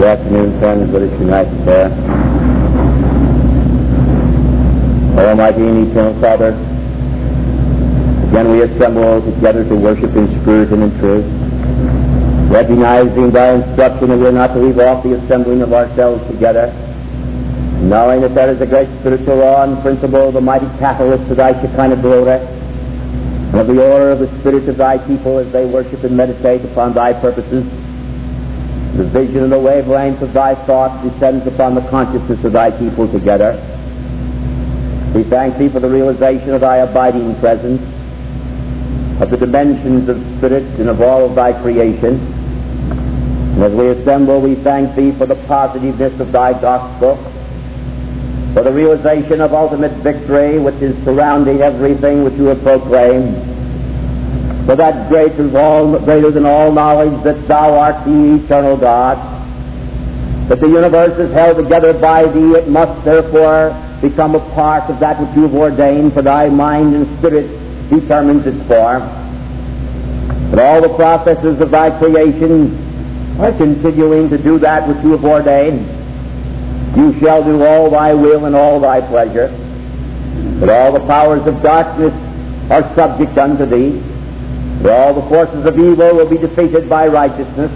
Good afternoon, friends. Let us unite in prayer. O Almighty and Eternal Father, again we assemble together to worship in spirit and in truth, recognizing by instruction that we are not to leave off the assembling of ourselves together, knowing that that is a great spiritual law and principle, the mighty catalyst of thy Shekinah glory, and of the order of the spirit of thy people as they worship and meditate upon thy purposes. The vision and the wavelength of thy thoughts descends upon the consciousness of thy people together. We thank thee for the realization of thy abiding presence, of the dimensions of spirit and of all of thy creation. And as we assemble, we thank thee for the positiveness of thy gospel, for the realization of ultimate victory which is surrounding everything which you have proclaimed, for that greater than all knowledge that thou art the eternal God, that the universe is held together by thee. It must therefore become a part of that which you have ordained, for thy mind and spirit determines its form. But all the processes of thy creation are continuing to do that which you have ordained. You shall do all thy will and all thy pleasure, but all the powers of darkness are subject unto thee. For all the forces of evil will be defeated by righteousness,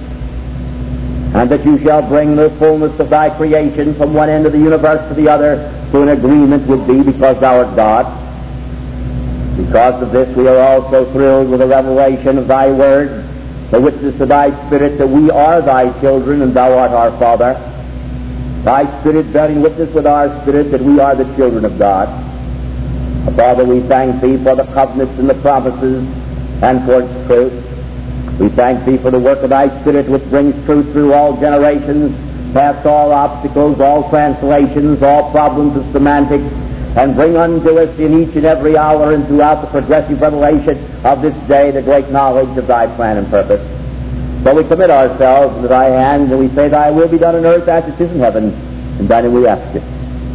and that you shall bring the fullness of thy creation from one end of the universe to the other to an agreement with thee, because thou art God. Because of this we are also thrilled with the revelation of thy word, the witness of thy spirit that we are thy children and thou art our Father. Thy spirit bearing witness with our spirit that we are the children of God. Father, we thank thee for the covenants and the promises and for its truth. We thank thee for the work of thy spirit which brings truth through all generations, past all obstacles, all translations, all problems of semantics, and bring unto us in each and every hour and throughout the progressive revelation of this day the great knowledge of thy plan and purpose. So we commit ourselves into thy hands, and we say, thy will be done on earth as it is in heaven, and that we ask it.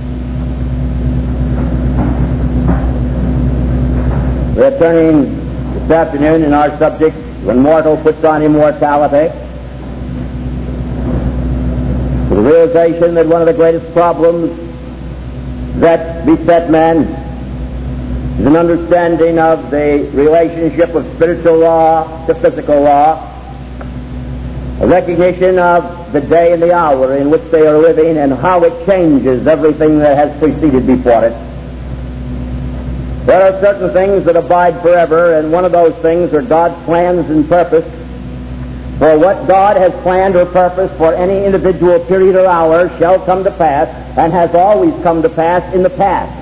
We are turning this afternoon in our subject, when mortal puts on immortality, to the realization that one of the greatest problems that beset man is an understanding of the relationship of spiritual law to physical law, a recognition of the day and the hour in which they are living and how it changes everything that has preceded before it. There are certain things that abide forever, and one of those things are God's plans and purpose. For what God has planned or purposed for any individual period or hour shall come to pass, and has always come to pass in the past.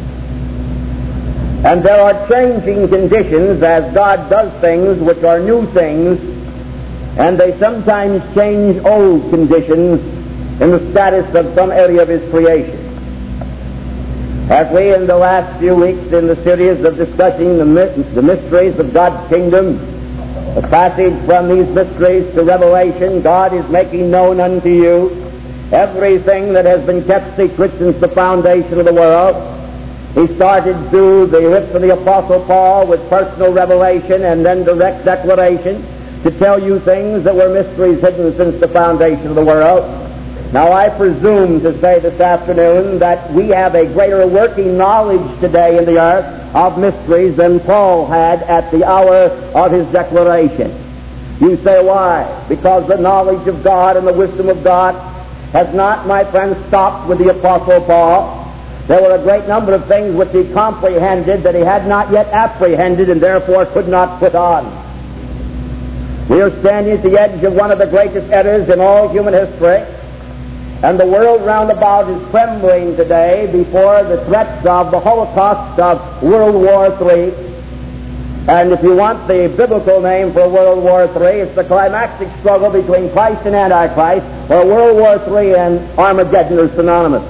And there are changing conditions as God does things which are new things, and they sometimes change old conditions in the status of some area of His creation. As we in the last few weeks in the series of discussing the mysteries of God's kingdom, the passage from these mysteries to Revelation, God is making known unto you everything that has been kept secret since the foundation of the world. He started through the lips of the Apostle Paul with personal revelation and then direct declaration to tell you things that were mysteries hidden since the foundation of the world. Now I presume to say this afternoon that we have a greater working knowledge today in the earth of mysteries than Paul had at the hour of his declaration. You say, why? Because the knowledge of God and the wisdom of God has not, my friends, stopped with the Apostle Paul. There were a great number of things which he comprehended that he had not yet apprehended and therefore could not put on. We are standing at the edge of one of the greatest errors in all human history, and the world round about is trembling today before the threats of the Holocaust of World War III. And if you want the biblical name for World War III, it's the climactic struggle between Christ and Antichrist, where World War III and Armageddon are synonymous.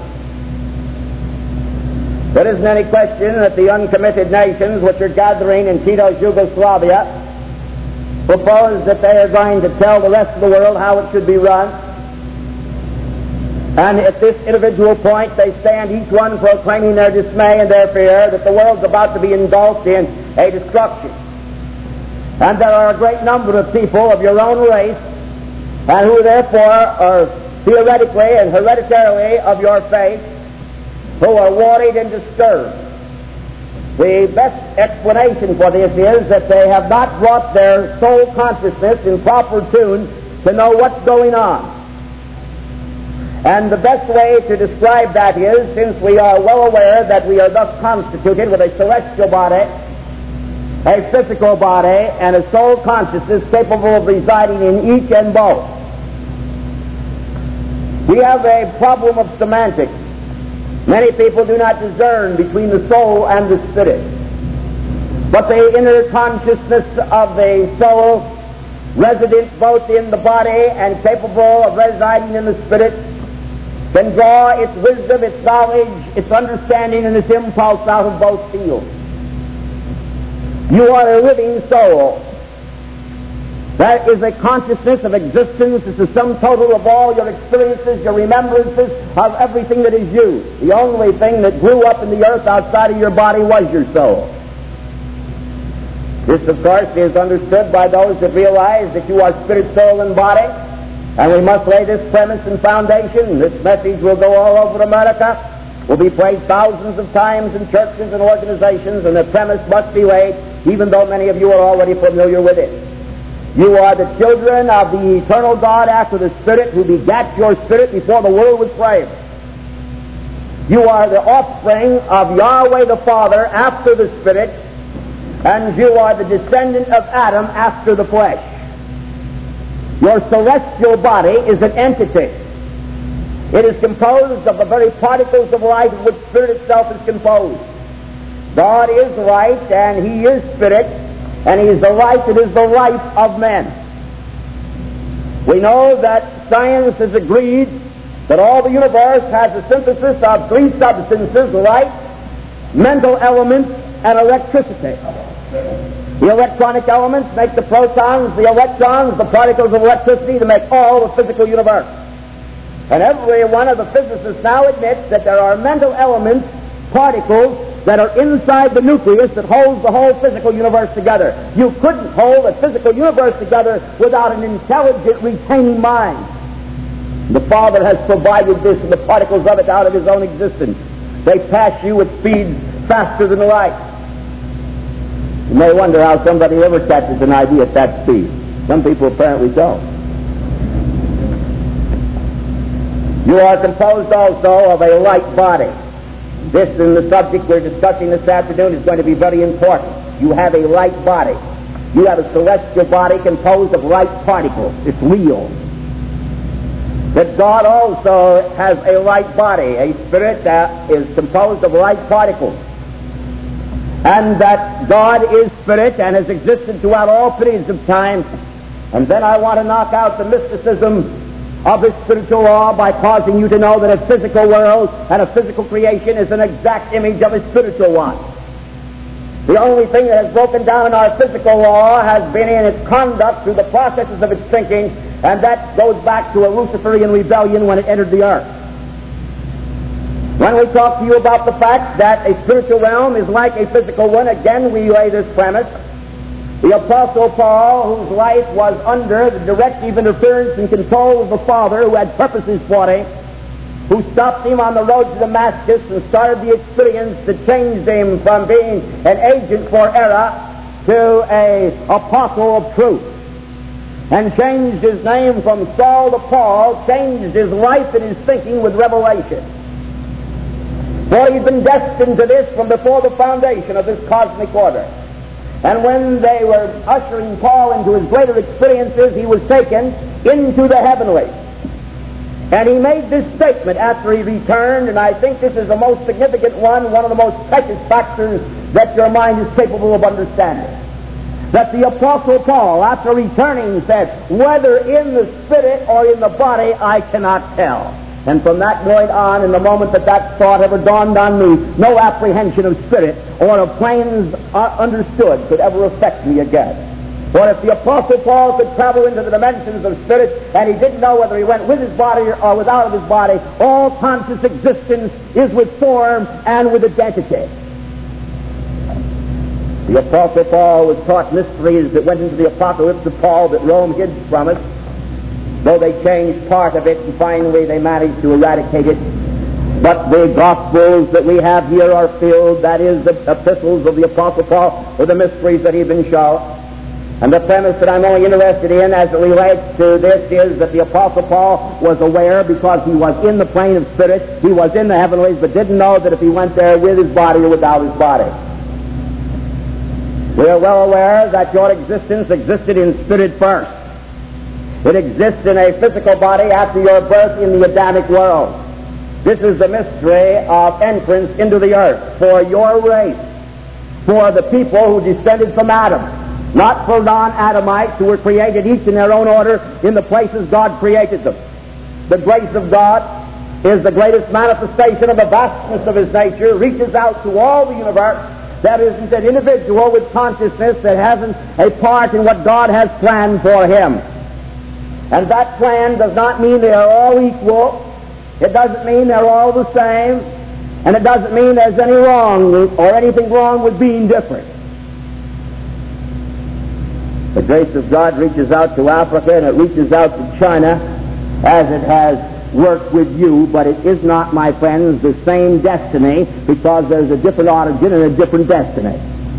There isn't any question that the uncommitted nations which are gathering in Tito's Yugoslavia propose that they are going to tell the rest of the world how it should be run. And at this individual point, they stand each one proclaiming their dismay and their fear that the world's about to be engulfed in a destruction. And there are a great number of people of your own race, and who therefore are theoretically and hereditarily of your faith who are worried and disturbed. The best explanation for this is that they have not brought their soul consciousness in proper tune to know what's going on. And the best way to describe that is, since we are well aware that we are thus constituted with a celestial body, a physical body, and a soul consciousness capable of residing in each and both, we have a problem of semantics. Many people do not discern between the soul and the spirit. But the inner consciousness of the soul, resident both in the body and capable of residing in the spirit, can draw its wisdom, its knowledge, its understanding, and its impulse out of both fields. You are a living soul. That is a consciousness of existence. It's the sum total of all your experiences, your remembrances of everything that is you. The only thing that grew up in the earth outside of your body was your soul. This, of course, is understood by those that realize that you are spirit, soul, and body. And we must lay this premise and foundation. This message will go all over America, will be played thousands of times in churches and organizations, and the premise must be laid, even though many of you are already familiar with it. You are the children of the eternal God after the Spirit who begat your spirit before the world was framed. You are the offspring of Yahweh the Father after the Spirit, and you are the descendant of Adam after the flesh. Your celestial body is an entity. It is composed of the very particles of life of which Spirit itself is composed. God is light, and He is Spirit, and He is the light that is the life of men. We know that science has agreed that all the universe has a synthesis of three substances: light, mental elements, and electricity. The electronic elements make the protons, the electrons, the particles of electricity to make all the physical universe. And every one of the physicists now admits that there are mental elements, particles, that are inside the nucleus that holds the whole physical universe together. You couldn't hold a physical universe together without an intelligent, retaining mind. The Father has provided this and the particles of it out of His own existence. They pass you at speeds faster than light. You may wonder how somebody ever catches an idea at that speed. Some people apparently don't. You are composed also of a light body. This, in the subject we're discussing this afternoon, is going to be very important. You have a light body. You have a celestial body composed of light particles. It's real. But God also has a light body, a spirit that is composed of light particles. And that God is Spirit and has existed throughout all periods of time. And then I want to knock out the mysticism of this spiritual law by causing you to know that a physical world and a physical creation is an exact image of a spiritual one. The only thing that has broken down in our physical law has been in its conduct through the processes of its thinking, and that goes back to a Luciferian rebellion when it entered the earth. When we talk to you about the fact that a spiritual realm is like a physical one, again we lay this premise. The Apostle Paul, whose life was under the directive, interference, and control of the Father who had purposes for him, who stopped him on the road to Damascus and started the experience that changed him from being an agent for error to an apostle of truth, and changed his name from Saul to Paul, changed his life and his thinking with revelation. For he'd been destined to this from before the foundation of this cosmic order. And when they were ushering Paul into his greater experiences, he was taken into the heavenly. And he made this statement after he returned, and I think this is the most significant one of the most precious factors that your mind is capable of understanding. That the Apostle Paul, after returning, said, "Whether in the spirit or in the body, I cannot tell." And from that point on, in the moment that that thought ever dawned on me, no apprehension of spirit or of planes understood could ever affect me again. For if the Apostle Paul could travel into the dimensions of spirit, and he didn't know whether he went with his body or without his body, all conscious existence is with form and with identity. The Apostle Paul was taught mysteries that went into the Apocalypse of Paul that Rome hid from us. though they changed part of it and finally they managed to eradicate it. But the Gospels that we have here are filled, that is, the epistles of the Apostle Paul, with the mysteries that he's been shown. And the premise that I'm only interested in as it relates to this is that the Apostle Paul was aware, because he was in the plane of spirit, he was in the heavenlies, but didn't know that if he went there with his body or without his body. We are well aware that your existence existed in spirit first. It exists in a physical body after your birth in the Adamic world. This is the mystery of entrance into the earth for your race, for the people who descended from Adam, not for non-Adamites who were created each in their own order in the places God created them. The grace of God is the greatest manifestation of the vastness of His nature, reaches out to all the universe. There isn't an individual with consciousness that hasn't a part in what God has planned for him. And that plan does not mean they are all equal. It doesn't mean they're all the same. And it doesn't mean there's any wrong or anything wrong with being different. The grace of God reaches out to Africa and it reaches out to China as it has worked with you, but it is not, my friends, the same destiny, because there's a different origin and a different destiny.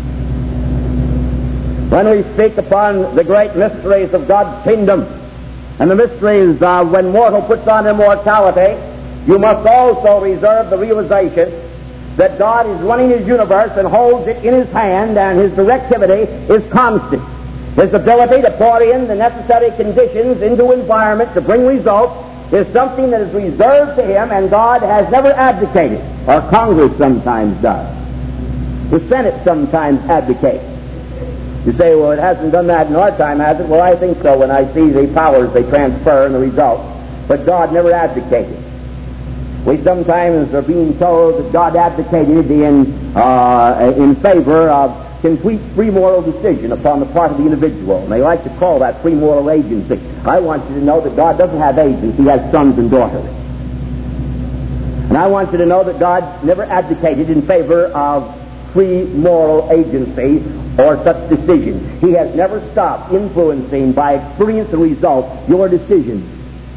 When we speak upon the great mysteries of God's kingdom and the mysteries of when mortal puts on immortality, you must also reserve the realization that God is running His universe and holds it in His hand, and His directivity is constant. His ability to pour in the necessary conditions into environment to bring results is something that is reserved to Him, and God has never abdicated, or Congress sometimes does. The Senate sometimes abdicates. You say, well, it hasn't done that in our time, has it? Well, I think so when I see the powers they transfer and the results. But God never abdicated. We sometimes are being told that God abdicated in favor of complete free moral decision upon the part of the individual. And they like to call that free moral agency. I want you to know that God doesn't have agents. He has sons and daughters. And I want you to know that God never abdicated in favor of free moral agency or such decisions. He has never stopped influencing by experience and result your decisions.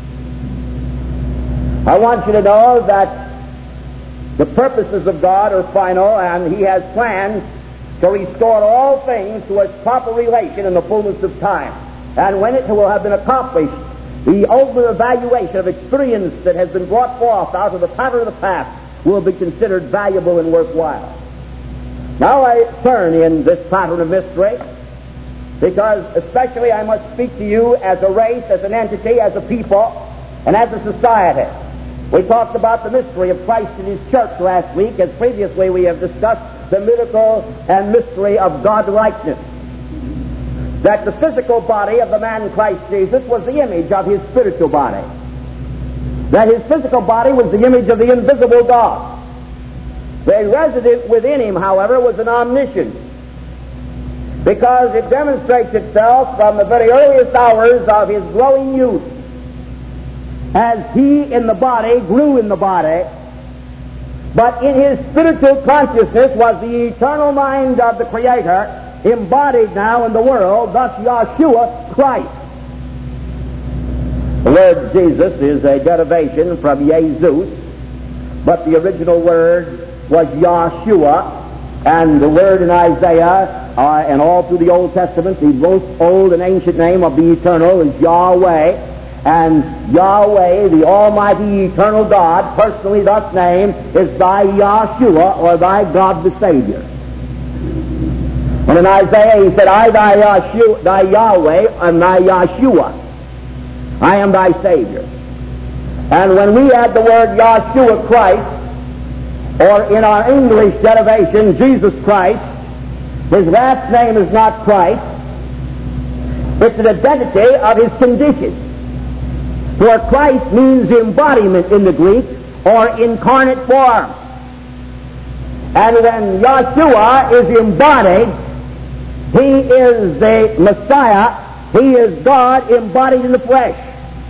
I want you to know that the purposes of God are final, and He has planned to restore all things to its proper relation in the fullness of time. And when it will have been accomplished, the ultimate evaluation of experience that has been brought forth out of the pattern of the past will be considered valuable and worthwhile. Now I turn in this pattern of mystery, because especially I must speak to you as a race, as an entity, as a people, and as a society. We talked about the mystery of Christ and His church last week, as previously we have discussed the miracle and mystery of God-likeness. That the physical body of the man Christ Jesus was the image of His spiritual body. That His physical body was the image of the invisible God. The resident within Him, however, was an omniscience, because it demonstrates itself from the very earliest hours of His growing youth, as He in the body grew in the body. But in His spiritual consciousness was the eternal mind of the Creator, embodied now in the world, thus Yahshua Christ. The word Jesus is a derivation from Jesus, but the original word was Yahshua, and the word in Isaiah and all through the Old Testament, the most old and ancient name of the Eternal is Yahweh. And Yahweh, the Almighty Eternal God, personally thus named, is thy Yahshua, or thy God the Savior. And in Isaiah he said, I thy Yahweh, and thy Yahshua. I am thy Savior. And when we add the word Yahshua Christ, or in our English derivation, Jesus Christ, His last name is not Christ. It's an identity of His condition. For Christ means embodiment in the Greek, or incarnate form. And when Yahshua is embodied, He is the Messiah. He is God embodied in the flesh.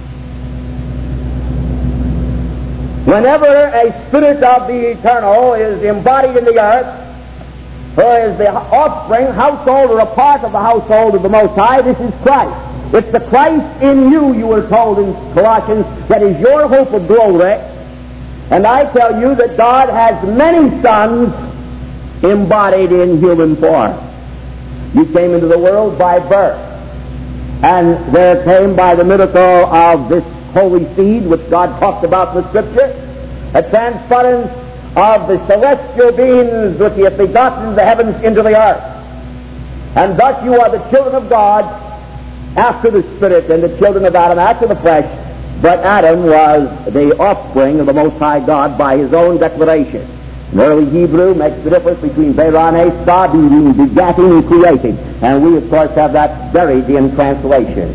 Whenever a spirit of the eternal is embodied in the earth, who is the offspring, household, or a part of the household of the Most High, this is Christ. It's the Christ in you, you were told in Colossians, that is your hope of glory. And I tell you that God has many sons embodied in human form. You came into the world by birth, and there came by the miracle of this holy seed, which God talked about in the Scripture, a transference of the celestial beings which He hath begotten the heavens into the earth. And thus you are the children of God after the Spirit, and the children of Adam after the flesh. But Adam was the offspring of the Most High God by his own declaration. In early Hebrew makes the difference between Beraneh, being begatting and creating. And we, of course, have that buried in translation.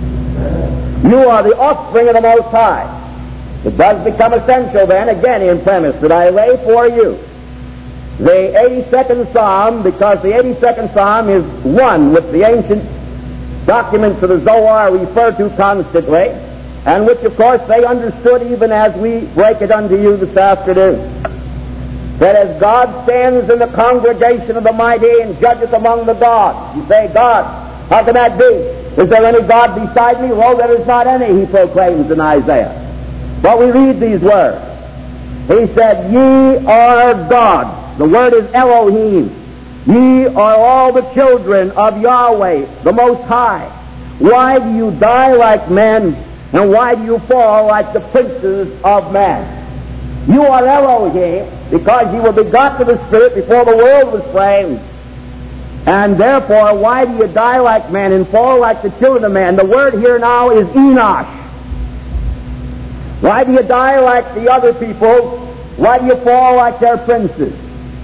You are the offspring of the Most High. It does become essential then, again in premise, that I lay for you the 82nd Psalm, because the 82nd Psalm is one which the ancient documents of the Zohar refer to constantly, and which, of course, they understood even as we break it unto you this afternoon. That as God stands in the congregation of the mighty and judgeth among the gods, you say, God, how can that be? Is there any God beside me? Well, there is not any, he proclaims in Isaiah. But we read these words. He said, ye are gods. The word is Elohim. Ye are all the children of Yahweh, the Most High. Why do you die like men, and why do you fall like the princes of men? You are Elohim, because you were begotten of the Spirit before the world was framed. And therefore, why do you die like men and fall like the children of men? The word here now is Enosh. Why do you die like the other people? Why do you fall like their princes?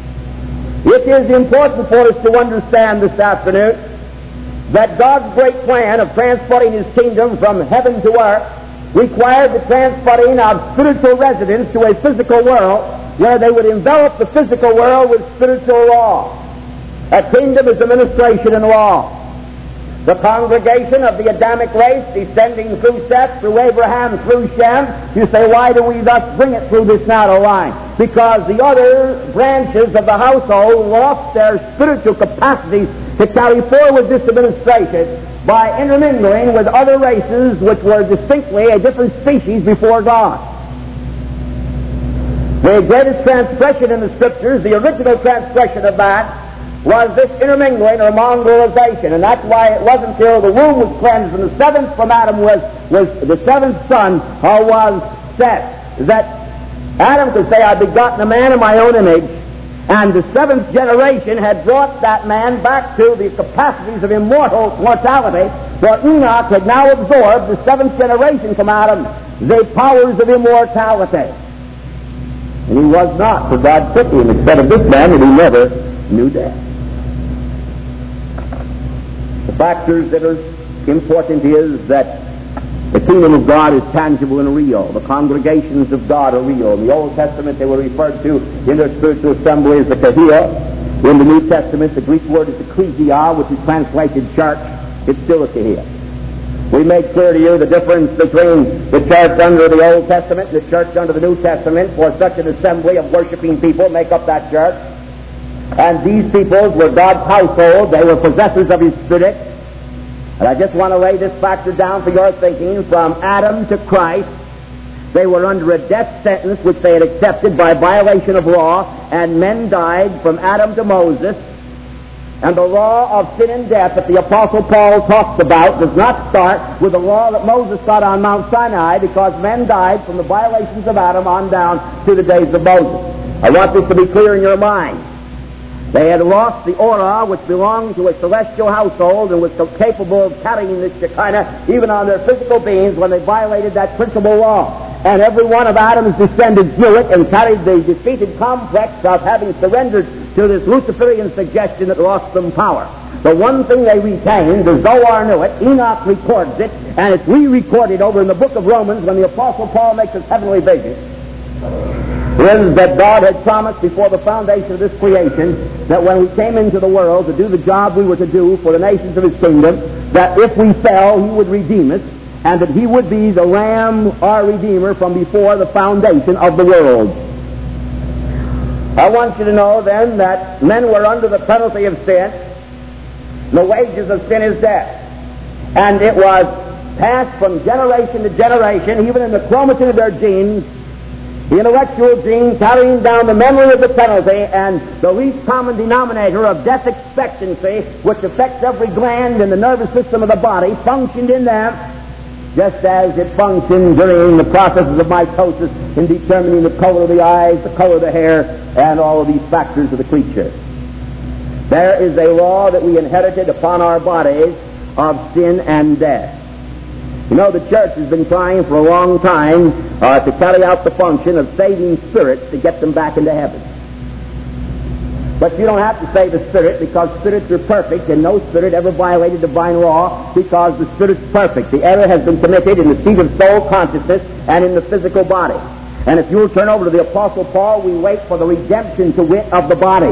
It is important for us to understand this afternoon that God's great plan of transporting His kingdom from heaven to earth required the transporting of spiritual residents to a physical world where they would envelop the physical world with spiritual law. A kingdom is administration and law. The congregation of the Adamic race descending through Seth, through Abraham, through Shem. You say, why do we thus bring it through this narrow line? Because the other branches of the household lost their spiritual capacities to carry forward this administration by intermingling with other races which were distinctly a different species before God. The greatest transgression in the Scriptures, the original transgression of that, was this intermingling or mongrelization, and that's why it wasn't until the womb was cleansed and the seventh from Adam was the seventh son was Seth, that Adam could say, I've begotten a man in my own image, and the seventh generation had brought that man back to the capacities of mortality, for Enoch had now absorbed the seventh generation from Adam, the powers of immortality. And he was not, for God took him instead of this man, and he never knew death. The factors that are important is that the kingdom of God is tangible and real. The congregations of God are real. In the Old Testament, they were referred to in their spiritual assembly as the kahia. In the New Testament, the Greek word is ecclesia, which is translated church. It's still a kahia. We make clear to you the difference between the church under the Old Testament and the church under the New Testament, for such an assembly of worshiping people make up that church. And these peoples were God's household. They were possessors of His Spirit. And I just want to lay this factor down for your thinking. From Adam to Christ, they were under a death sentence which they had accepted by violation of law, and men died from Adam to Moses. And the law of sin and death that the Apostle Paul talks about does not start with the law that Moses got on Mount Sinai, because men died from the violations of Adam on down to the days of Moses. I want this to be clear in your mind. They had lost the aura which belonged to a celestial household and was so capable of carrying this Shekinah even on their physical beings when they violated that principal law. And every one of Adam's descendants knew it and carried the defeated complex of having surrendered to this Luciferian suggestion that lost them power. The one thing they retained, the Zohar knew it, Enoch records it, and it's re-recorded over in the book of Romans when the Apostle Paul makes his heavenly vision, is that God had promised before the foundation of this creation that when we came into the world to do the job we were to do for the nations of His kingdom, that if we fell, He would redeem us, and that He would be the Lamb, our Redeemer, from before the foundation of the world. I want you to know then that men were under the penalty of sin. The wages of sin is death. and it was passed from generation to generation, even in the chromatin of their genes, the intellectual gene carrying down the memory of the penalty and the least common denominator of death expectancy, which affects every gland in the nervous system of the body, functioned in them just as it functioned during the processes of mitosis in determining the color of the eyes, the color of the hair, and all of these factors of the creature. There is a law that we inherited upon our bodies of sin and death. You know, the church has been trying for a long time to carry out the function of saving spirits to get them back into heaven. But you don't have to save a spirit, because spirits are perfect, and no spirit ever violated divine law, because the spirit's perfect. The error has been committed in the seat of soul consciousness and in the physical body. And if you'll turn over to the Apostle Paul, we wait for the redemption, to wit, of the body.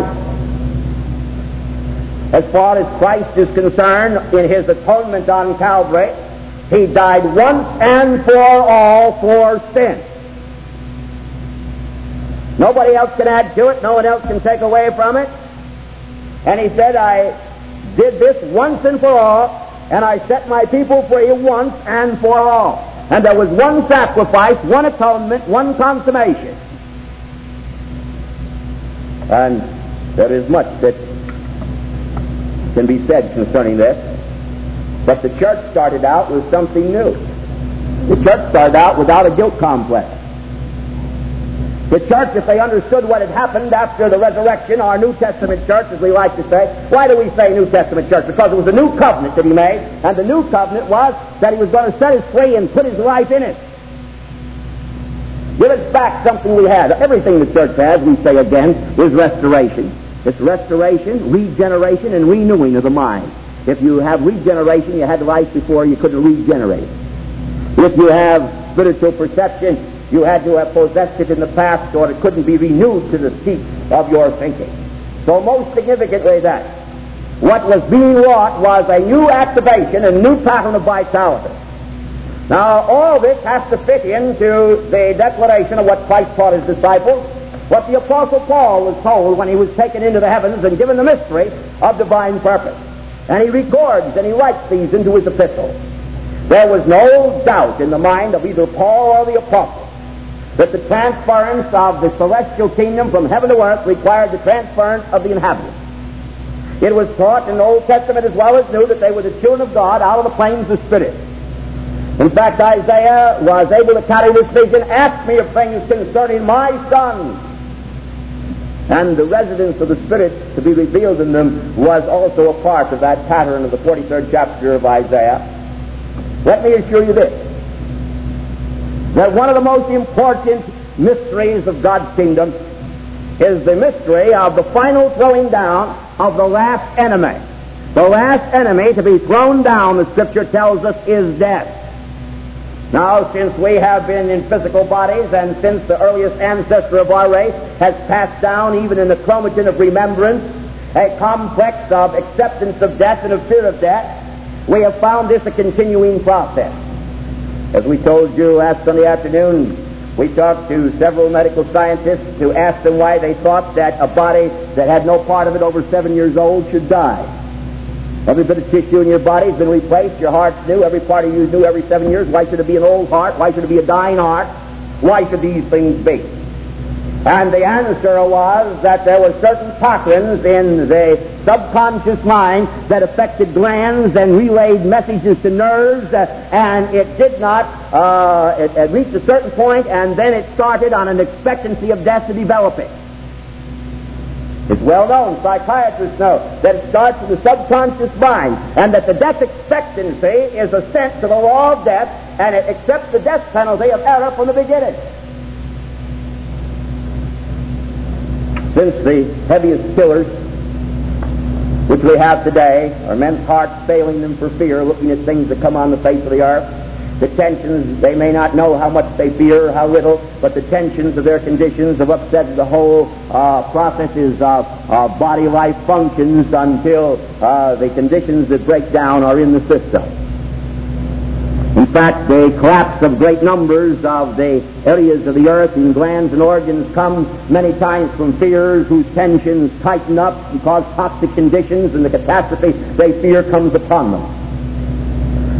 As far as Christ is concerned, in his atonement on Calvary, he died once and for all for sin. Nobody else can add to it. No one else can take away from it. And he said, I did this once and for all, and I set my people free once and for all. And there was one sacrifice, one atonement, one consummation. And there is much that can be said concerning this. But the church started out with something new. The church started out without a guilt complex. The church, if they understood what had happened after the resurrection, our New Testament church, as we like to say. Why do we say New Testament church? Because it was a new covenant that he made, and the new covenant was that he was going to set us free and put his life in it. Give us back something we had. Everything the church has, we say again, is restoration. It's restoration, regeneration, and renewing of the mind. If you have regeneration, you had life before, you couldn't regenerate. If you have spiritual perception, you had to have possessed it in the past, or it couldn't be renewed to the seat of your thinking. So most significantly that, what was being wrought was a new activation, a new pattern of vitality. Now, all this has to fit into the declaration of what Christ taught his disciples, what the Apostle Paul was told when he was taken into the heavens and given the mystery of divine purpose. And he records and he writes these into his epistles. There was no doubt in the mind of either Paul or the Apostle that the transference of the celestial kingdom from heaven to earth required the transference of the inhabitants. It was taught in the Old Testament as well as New that they were the children of God out of the plains of spirit. In fact, Isaiah was able to carry this vision, ask me of things concerning my sons. And the residence of the Spirit to be revealed in them was also a part of that pattern of the 43rd chapter of Isaiah. Let me assure you this, that one of the most important mysteries of God's kingdom is the mystery of the final throwing down of the last enemy. The last enemy to be thrown down, the Scripture tells us, is death. Now, since we have been in physical bodies, and since the earliest ancestor of our race has passed down, even in the chromatin of remembrance, a complex of acceptance of death and of fear of death, we have found this a continuing process. As we told you last Sunday afternoon, we talked to several medical scientists to ask them why they thought that a body that had no part of it over 7 years old should die. Every bit of tissue in your body has been replaced. Your heart's new. Every part of you is new every 7 years. Why should it be an old heart? Why should it be a dying heart? Why should these things be? And the answer was that there were certain patterns in the subconscious mind that affected glands and relayed messages to nerves, and it did not, it reached a certain point, and then it started on an expectancy of death to develop it. It's well known, psychiatrists know, that it starts in the subconscious mind, and that the death expectancy is assent to the law of death, and it accepts the death penalty of error from the beginning. Since the heaviest killers which we have today are men's hearts failing them for fear, looking at things that come on the face of the earth, the tensions, they may not know how much they fear, how little, but the tensions of their conditions have upset the whole processes of body life functions until the conditions that break down are in the system. In fact, the collapse of great numbers of the areas of the earth and glands and organs comes many times from fears whose tensions tighten up and cause toxic conditions, and the catastrophe they fear comes upon them.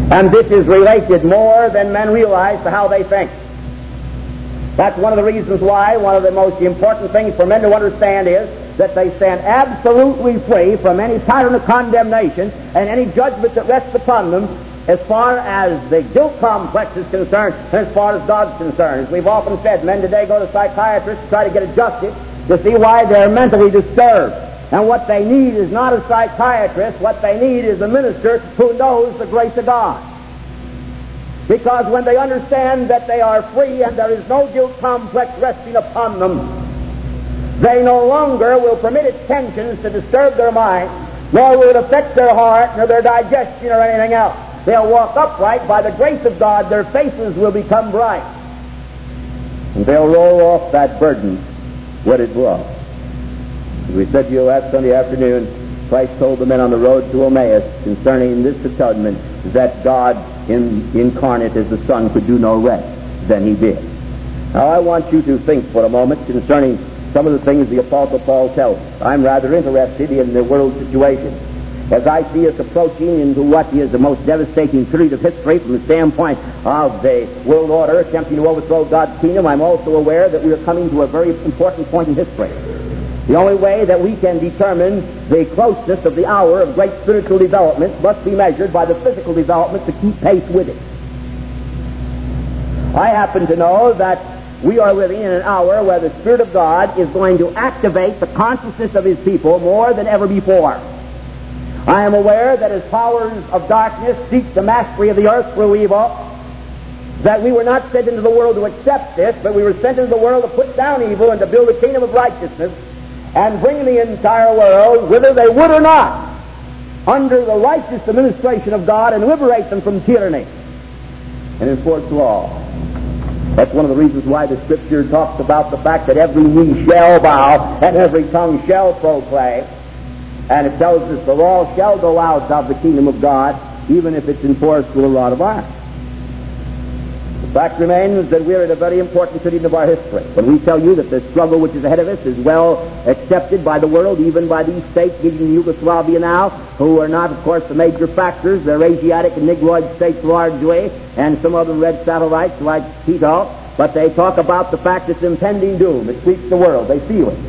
And this is related more than men realize to how they think. That's one of the reasons why one of the most important things for men to understand is that they stand absolutely free from any pattern of condemnation and any judgment that rests upon them as far as the guilt complex is concerned and as far as God's concerned. As we've often said, men today go to psychiatrists to try to get adjusted to see why they're mentally disturbed. And what they need is not a psychiatrist. What they need is a minister who knows the grace of God. Because when they understand that they are free and there is no guilt complex resting upon them, they no longer will permit its tensions to disturb their mind, nor will it affect their heart, nor their digestion, or anything else. They'll walk upright by the grace of God. Their faces will become bright. And they'll roll off that burden, what it was. As we said to you last Sunday afternoon, Christ told the men on the road to Emmaus concerning this atonement that God incarnate as the Son could do no less than He did. Now I want you to think for a moment concerning some of the things the Apostle Paul tells us. I'm rather interested in the world situation. As I see us approaching into what is the most devastating period of history from the standpoint of the world order attempting to overthrow God's kingdom, I'm also aware that we are coming to a very important point in history. The only way that we can determine the closeness of the hour of great spiritual development must be measured by the physical development to keep pace with it. I happen to know that we are living in an hour where the Spirit of God is going to activate the consciousness of His people more than ever before. I am aware that as powers of darkness seek the mastery of the earth through evil, that we were not sent into the world to accept this, but we were sent into the world to put down evil and to build a kingdom of righteousness and bring the entire world, whether they would or not, under the righteous administration of God and liberate them from tyranny and enforce law. That's one of the reasons why the Scripture talks about the fact that every knee shall bow and every tongue shall proclaim. And it tells us the law shall go out of the kingdom of God, even if it's enforced with a rod of iron. The fact remains that we're at a very important period of our history. When we tell you that the struggle which is ahead of us is well accepted by the world, even by these states, even Yugoslavia now, who are not, of course, the major factors. They're Asiatic and Negroid states largely, and some other red satellites like Tito. But they talk about the fact it's impending doom. It sweeps the world. They feel it.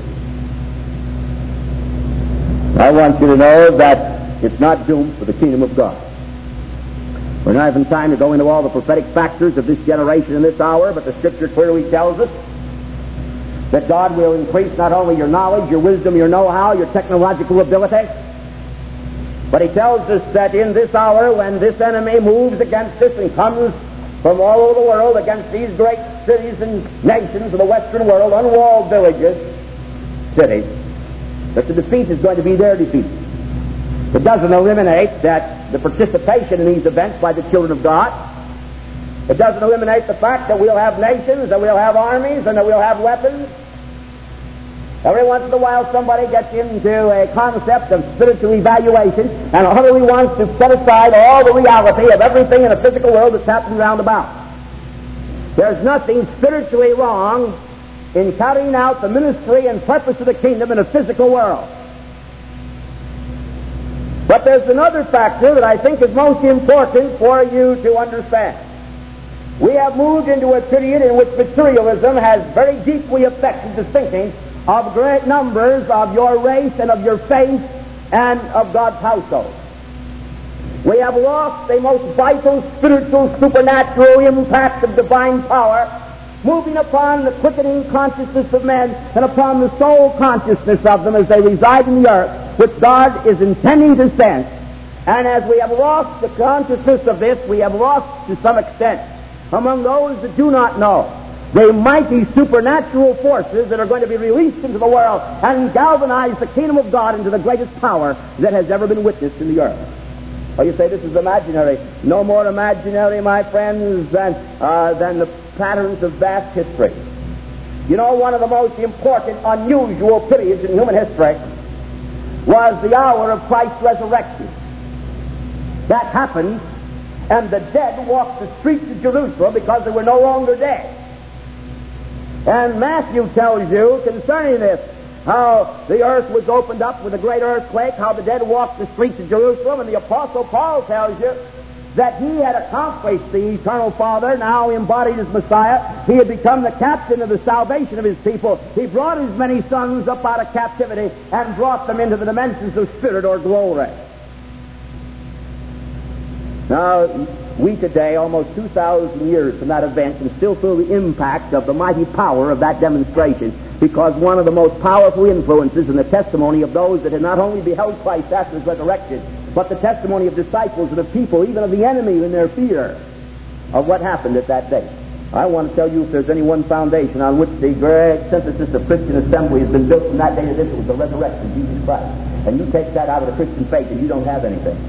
I want you to know that it's not doom for the kingdom of God. We're not having time to go into all the prophetic factors of this generation in this hour, but the Scripture clearly tells us that God will increase not only your knowledge, your wisdom, your know-how, your technological ability, but He tells us that in this hour, when this enemy moves against us and comes from all over the world against these great cities and nations of the Western world, unwalled villages, cities, that the defeat is going to be their defeat. It doesn't eliminate that the participation in these events by the children of God. It doesn't eliminate the fact that we'll have nations, that we'll have armies, and that we'll have weapons. Every once in a while somebody gets into a concept of spiritual evaluation and utterly wants to set aside all the reality of everything in the physical world that's happening round about. There's nothing spiritually wrong in carrying out the ministry and purpose of the kingdom in a physical world. But there's another factor that I think is most important for you to understand. We have moved into a period in which materialism has very deeply affected the thinking of great numbers of your race and of your faith and of God's household. We have lost the most vital, spiritual, supernatural impact of divine power, moving upon the quickening consciousness of men and upon the soul consciousness of them as they reside in the earth, which God is intending to send. And as we have lost the consciousness of this, we have lost to some extent among those that do not know the mighty supernatural forces that are going to be released into the world and galvanize the kingdom of God into the greatest power that has ever been witnessed in the earth. Oh, you say this is imaginary. No more imaginary, my friends, than the patterns of vast history. You know, one of the most important, unusual periods in human history was the hour of Christ's resurrection. That happened, and the dead walked the streets of Jerusalem because they were no longer dead. And Matthew tells you concerning this, how the earth was opened up with a great earthquake, how the dead walked the streets of Jerusalem, and the Apostle Paul tells you that he had accomplished the eternal Father, now embodied as Messiah. He had become the captain of the salvation of his people. He brought his many sons up out of captivity and brought them into the dimensions of spirit or glory. Now, we today, almost 2,000 years from that event, can still feel the impact of the mighty power of that demonstration, because one of the most powerful influences in the testimony of those that had not only beheld Christ after his resurrection, but the testimony of disciples and of people, even of the enemy, in their fear of what happened at that day. I want to tell you, if there's any one foundation on which the great synthesis of Christian assembly has been built from that day to this, it was the resurrection of Jesus Christ. And you take that out of the Christian faith and you don't have anything.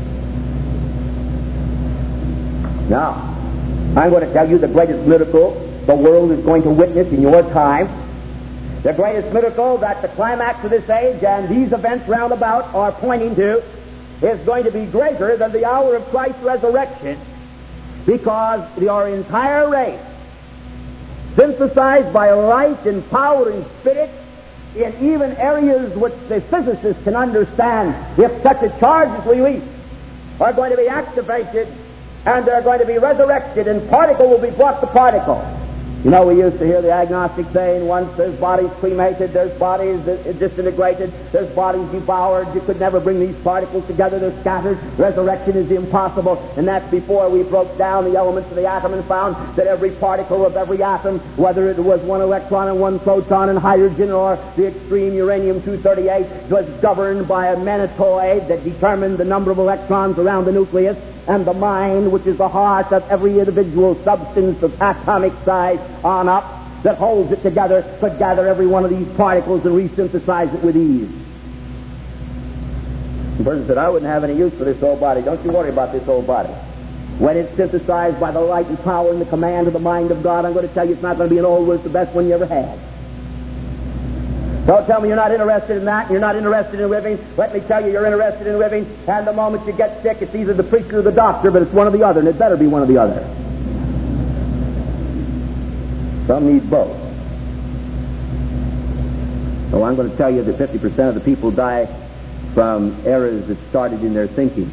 Now, I'm going to tell you the greatest miracle the world is going to witness in your time. The greatest miracle that the climax of this age and these events round about are pointing to is going to be greater than the hour of Christ's resurrection, because your entire race, synthesized by light and power and spirit, in even areas which the physicists can understand, if such a charge is released, are going to be activated, and they're going to be resurrected, and particle will be brought to particle. You know, we used to hear the agnostics saying once, there's bodies cremated, there's bodies disintegrated, there's bodies devoured. You could never bring these particles together, they're scattered. Resurrection is impossible. And that's before we broke down the elements of the atom and found that every particle of every atom, whether it was one electron and one proton and hydrogen or the extreme uranium-238, was governed by a manifold that determined the number of electrons around the nucleus, and the mind, which is the heart of every individual substance of atomic size on up, that holds it together, could gather every one of these particles and resynthesize it with ease. The person said, I wouldn't have any use for this old body. Don't you worry about this old body. When it's synthesized by the light and power and the command of the mind of God, I'm going to tell you it's not going to be an old one, it's the best one you ever had. Don't tell me you're not interested in that, you're not interested in living. Let me tell you, you're interested in living, and the moment you get sick, it's either the preacher or the doctor, but it's one or the other, and it better be one or the other. Some need both. So I'm going to tell you that 50% of the people die from errors that started in their thinking.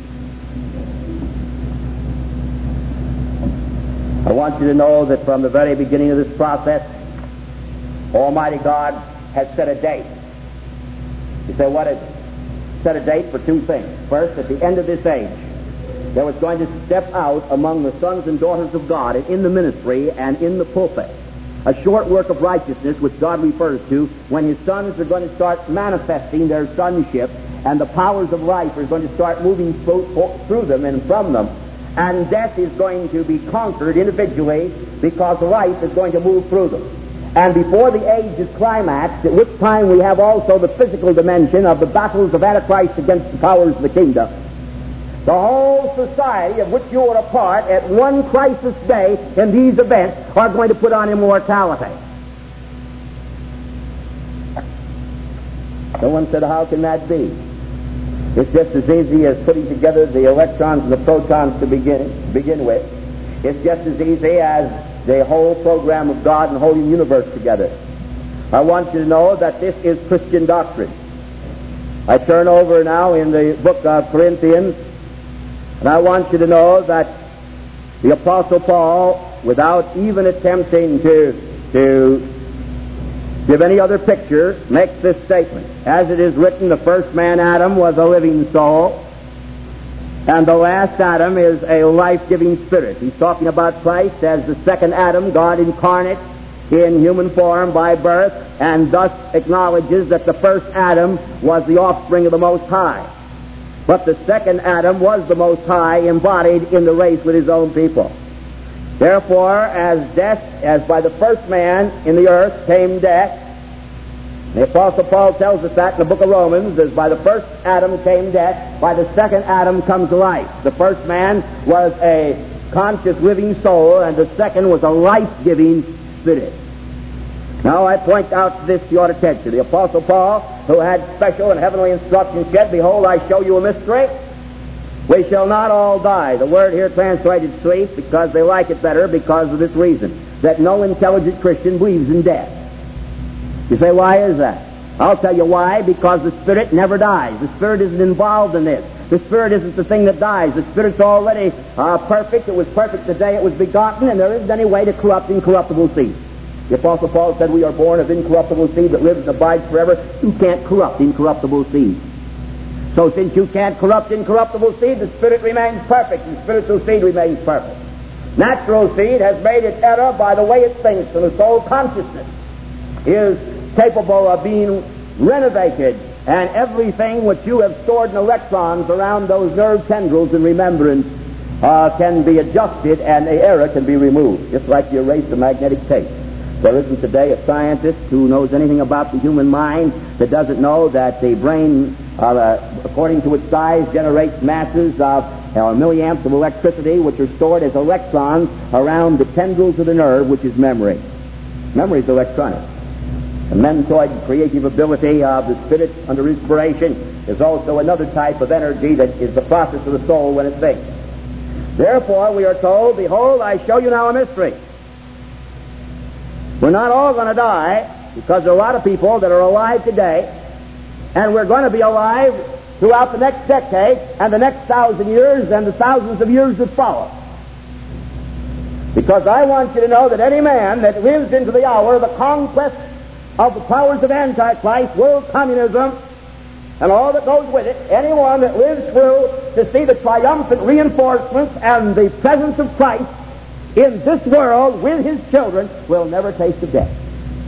I want you to know that from the very beginning of this process, Almighty God has set a date. You say, what is it? Set a date for two things. First, at the end of this age, there was going to step out among the sons and daughters of God in the ministry and in the pulpit a short work of righteousness, which God refers to when his sons are going to start manifesting their sonship, and the powers of life are going to start moving through them and from them, and death is going to be conquered individually because life is going to move through them. And before the age is climaxed, at which time we have also the physical dimension of the battles of Antichrist against the powers of the kingdom, the whole society of which you are a part at one crisis day in these events are going to put on immortality. Someone said, how can that be? It's just as easy as putting together the electrons and the protons to begin with. It's just as easy as the whole program of God and the whole universe together. I want you to know that this is Christian doctrine. I turn over now in the book of Corinthians, and I want you to know that the Apostle Paul, without even attempting to give any other picture, makes this statement. As it is written, the first man, Adam, was a living soul, and the last Adam is a life-giving spirit. He's talking about Christ as the second Adam, God incarnate in human form by birth, and thus acknowledges that the first Adam was the offspring of the Most High. But the second Adam was the Most High embodied in the race with his own people. Therefore, as by the first man in the earth came death, the Apostle Paul tells us that in the book of Romans, as by the first Adam came death, by the second Adam comes life. The first man was a conscious living soul, and the second was a life-giving spirit. Now I point out this to your attention. The Apostle Paul, who had special and heavenly instructions, said, behold, I show you a mystery. We shall not all die. The word here translated sleep, because they like it better because of this reason, that no intelligent Christian believes in death. You say, why is that? I'll tell you why, because the Spirit never dies. The Spirit isn't involved in this. The Spirit isn't the thing that dies. The Spirit's already perfect. It was perfect the day it was begotten, and there isn't any way to corrupt incorruptible seed. The Apostle Paul said we are born of incorruptible seed that lives and abides forever. You can't corrupt incorruptible seed. So since you can't corrupt incorruptible seed, the Spirit remains perfect, and spiritual seed remains perfect. Natural seed has made its error by the way it thinks, and the soul consciousness is capable of being renovated, and everything which you have stored in electrons around those nerve tendrils in remembrance can be adjusted, and the error can be removed, just like you erase the magnetic tape. There isn't today a scientist who knows anything about the human mind that doesn't know that the brain, according to its size, generates masses of milliamps of electricity which are stored as electrons around the tendrils of the nerve, which is memory. Memory is electronic. The mentoid creative ability of the Spirit under inspiration is also another type of energy that is the process of the soul when it thinks. Therefore, we are told, behold, I show you now a mystery. We're not all going to die, because there are a lot of people that are alive today, and we're going to be alive throughout the next decade and the next 1,000 years and the thousands of years that follow. Because I want you to know that any man that lives into the hour of the conquest of the powers of Antichrist, world communism, and all that goes with it, anyone that lives through to see the triumphant reinforcements and the presence of Christ in this world with his children will never taste of death.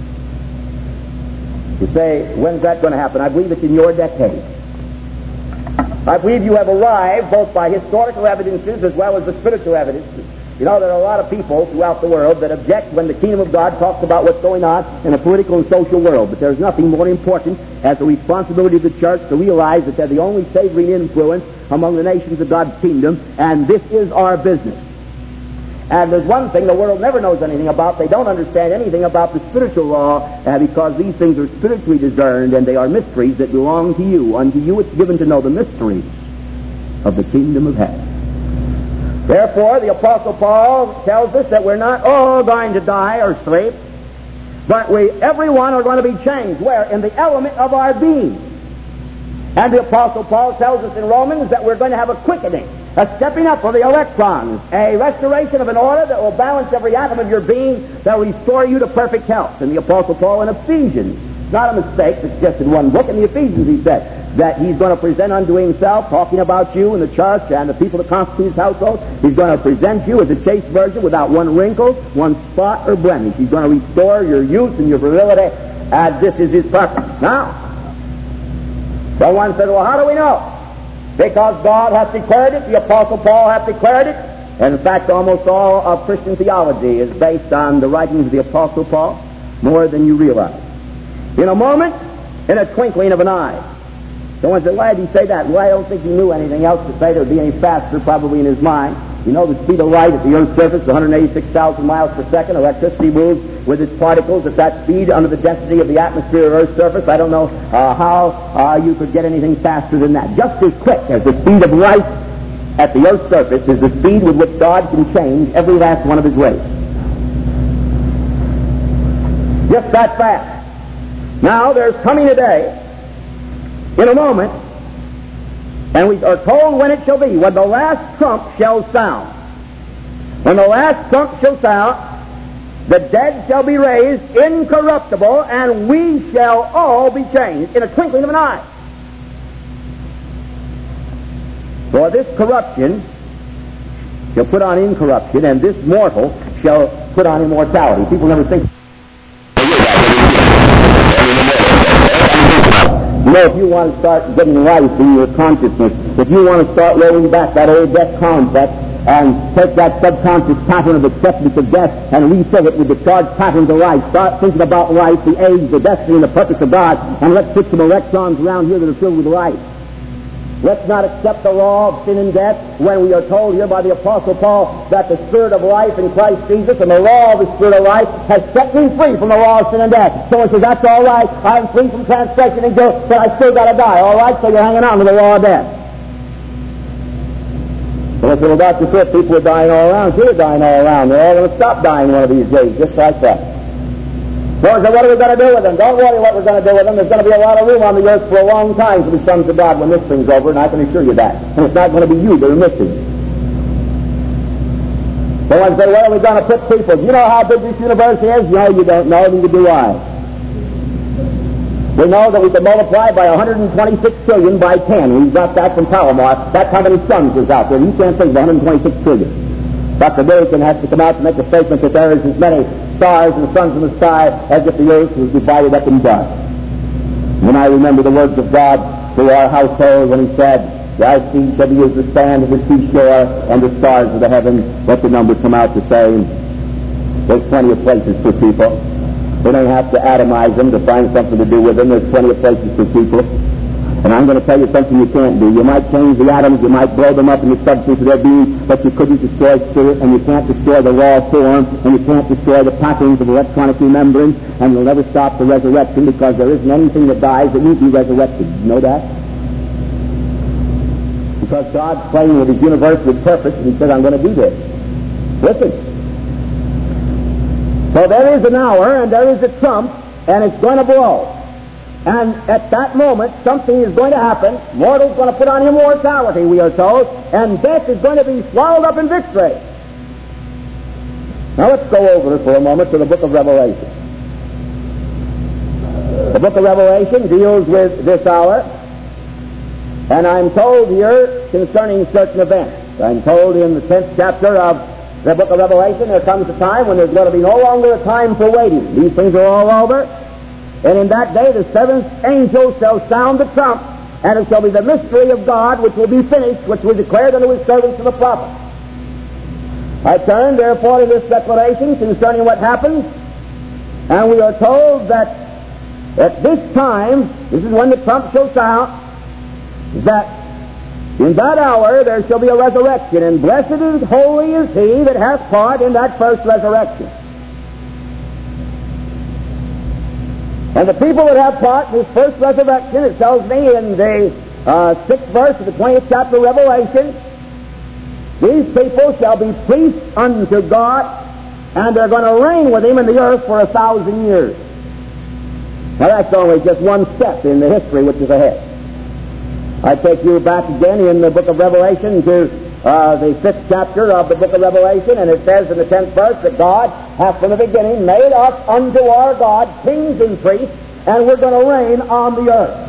You say, when's that going to happen? I believe it's in your decade. I believe you have arrived both by historical evidences as well as the spiritual evidences. You know, there are a lot of people throughout the world that object when the kingdom of God talks about what's going on in the political and social world. But there's nothing more important as the responsibility of the church to realize that they're the only savoring influence among the nations of God's kingdom, and this is our business. And there's one thing the world never knows anything about. They don't understand anything about the spiritual law because these things are spiritually discerned, and they are mysteries that belong to you. Unto you it's given to know the mysteries of the kingdom of heaven. Therefore, the Apostle Paul tells us that we're not all going to die or sleep, but everyone are going to be changed. Where? In the element of our being. And the Apostle Paul tells us in Romans that we're going to have a quickening, a stepping up of the electrons, a restoration of an order that will balance every atom of your being, that will restore you to perfect health. And the Apostle Paul in Ephesians, not a mistake, it's just in one book, in the Ephesians he said that he's going to present unto himself, talking about you and the church and the people that constitute his household, he's going to present you as a chaste virgin without one wrinkle, one spot or blemish. He's going to restore your youth and your virility, as this is his purpose. Now, someone said, well, how do we know? Because God hath declared it, the Apostle Paul hath declared it, and in fact almost all of Christian theology is based on the writings of the Apostle Paul, more than you realize. In a moment, in a twinkling of an eye. Someone said, why did he say that? Well, I don't think he knew anything else to say that would be any faster probably in his mind. You know the speed of light at the Earth's surface, 186,000 miles per second. Electricity moves with its particles at that speed under the density of the atmosphere of Earth's surface. I don't know how you could get anything faster than that. Just as quick as the speed of light at the Earth's surface is the speed with which God can change every last one of his race. Just that fast. Now, there's coming a day, in a moment, and we are told when it shall be, when the last trump shall sound. When the last trump shall sound, the dead shall be raised incorruptible, and we shall all be changed in a twinkling of an eye. For this corruption shall put on incorruption, and this mortal shall put on immortality. People never think. You know, if you want to start getting life in your consciousness, if you want to start rolling back that old death concept and take that subconscious pattern of acceptance of death and refill it with the charged patterns of life, start thinking about life, the age, the destiny, and the purpose of God, and let's put some electrons around here that are filled with life. Let's not accept the law of sin and death when we are told here by the Apostle Paul that the Spirit of life in Christ Jesus and the law of the Spirit of life has set me free from the law of sin and death. Someone says, that's all right, I'm free from transgression and guilt, but I still got to die. All right, so you're hanging on to the law of death. So I said, well, Dr. Smith, people are dying all around. They're dying all around. They're all going to stop dying one of these days, just like that. Lord said, what are we going to do with them? Don't worry what we're going to do with them. There's going to be a lot of room on the earth for a long time for the sons of God when this thing's over, and I can assure you that. And it's not going to be you that are missing. Someone said, where are we going to put people? Do you know how big this universe is? No, you don't know, neither do I. We know that we can multiply by 126 trillion by 10. We've got that from Palomar. That's how many suns is out there. You can't think of 126 trillion. Dr. Millikan has to come out to make a statement that there is as many stars and suns in the sky as if the earth was divided up in dark. When I remember the words of God to our household when He said, thy seed shall be as the sand of the seashore and the stars of the heavens, let the numbers come out the same. There's plenty of places for people. We don't have to atomize them to find something to do with them. There's plenty of places for people. And I'm going to tell you something you can't do. You might change the atoms, you might blow them up in the substance of their being, but you couldn't destroy spirit, and you can't destroy the raw form, and you can't destroy the patterns of electronic remembrance, and you'll never stop the resurrection, because there isn't anything that dies that won't be resurrected. You know that? Because God's playing with His universe with purpose, and He said, I'm going to do this. Listen. So there is an hour, and there is a trump, and it's going to blow. And at that moment, something is going to happen. Mortal's going to put on immortality, we are told, and death is going to be swallowed up in victory. Now let's go over for a moment to the book of Revelation. The book of Revelation deals with this hour, and I'm told here concerning certain events. I'm told in the 10th chapter of the book of Revelation there comes a time when there's going to be no longer a time for waiting. These things are all over. And in that day the seventh angel shall sound the trump, and it shall be the mystery of God which will be finished, which was declared unto His servants and the prophets. I turn therefore to this declaration concerning what happens, and we are told that at this time, this is when the trump shall sound, that in that hour there shall be a resurrection, and blessed and holy is he that hath part in that first resurrection. And the people that have part in this first resurrection, it tells me in the 6th verse of the 20th chapter of Revelation, these people shall be priests unto God, and they're going to reign with Him in the earth for 1,000 years. Now that's only just one step in the history which is ahead. I take you back again in the book of Revelation to the 5th chapter of the book of Revelation, and it says in the 10th verse that God hath from the beginning made us unto our God kings and priests, and we're going to reign on the earth.